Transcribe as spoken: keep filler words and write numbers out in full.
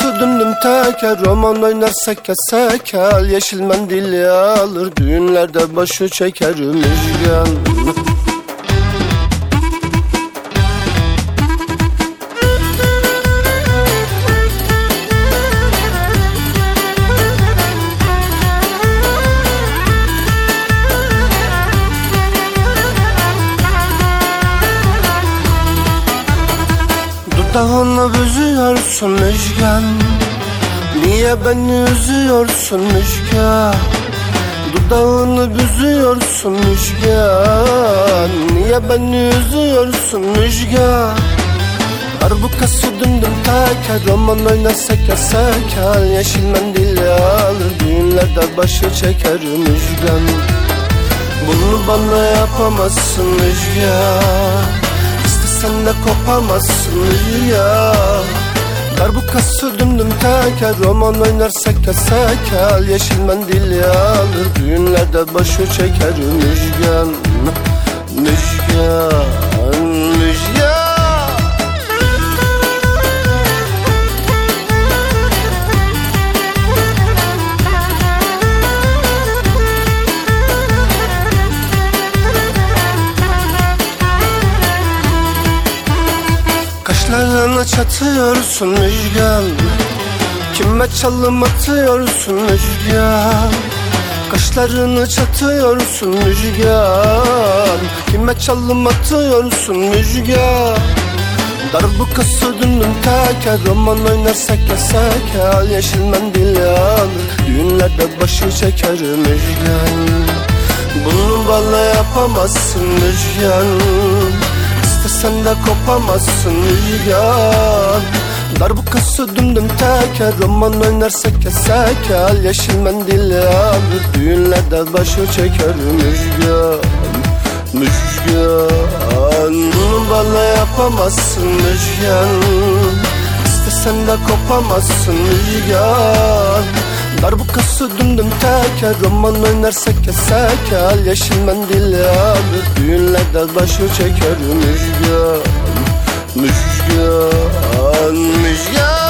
Darbukası dümdüm teker, roman oynarsak kesekel. Yeşil mendil alır, düğünlerde başı çeker müjgan. Dudağını büzüyorsun müjgan, niye beni üzüyorsun müjgan? Dudağını büzüyorsun müjgan, niye beni üzüyorsun müjgan? Darbukası dümdüm teker, roman oynarsak kesekel. Yeşil mendil alır, düğünlerde başı çeker müjgan. Bunu bana yapamazsın müjgan, sen de kopamazsın ya. Darbukası dümdüm teker, roman oynarsak kesekel. Yeşil mendil alır, düğünlerde başı çeker müjgan. Müjgan, müjgan. Kaşlarını çatıyorsun müjgan, kime çalım atıyorsun müjgan? Kaşlarını çatıyorsun müjgan, kime çalım atıyorsun müjgan? Darbukası dümdüm teker, roman oynarsak kesekel. Yeşil mendil alır, düğünlerde başı çeker müjgan. Bunu bana yapamazsın müjgan, sen de kopamazsın müjgan. Darbukası dümdüm teker, roman oynarsak kesekel. Yeşil mendil alır, düğünlerde başı çeker müjgan. Müjgan, bunu bana yapamazsın müjgan, İstesen de kopamazsın müjgan. Darbukası dümdüm teker, roman oynarsak kesekel. Yeşil mendil alır, düğünlerde başı çeker müjgan. Müjgan, müjgan.